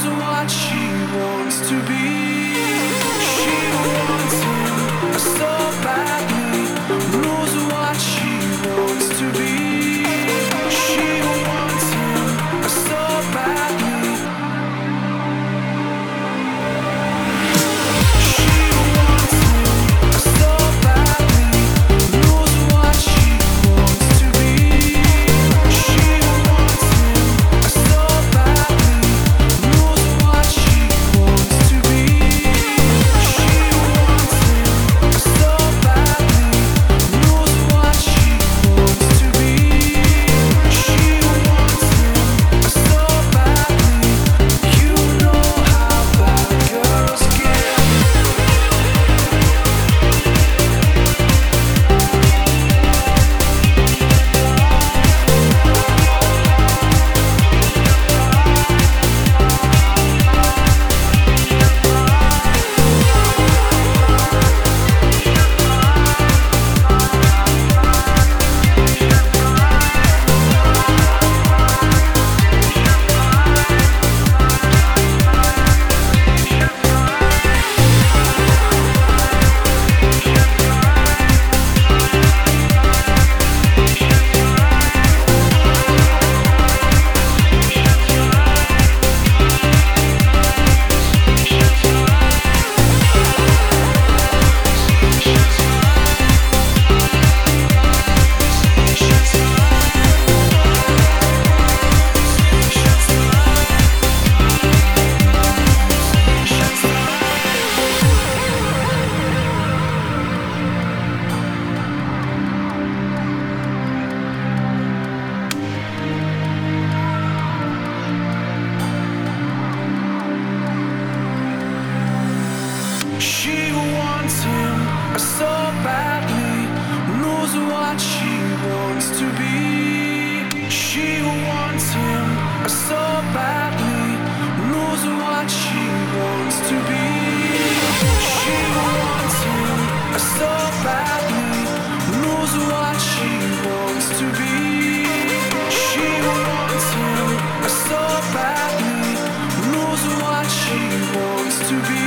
what she wants to be. She wants him so badly. Knows what she wants to be. She wants him so badly. She wants him so badly. Knows what she wants to be. She wants him so badly. Knows what she wants to be. She wants him so badly. Knows what she wants to be. She wants him so badly. You know how bad girls get. She wants him so badly. Knows what she wants to be. She wants him so badly. Knows what she wants to be. She wants him so badly. Knows what she wants to be. She wants him so badly. Knows what she wants to be.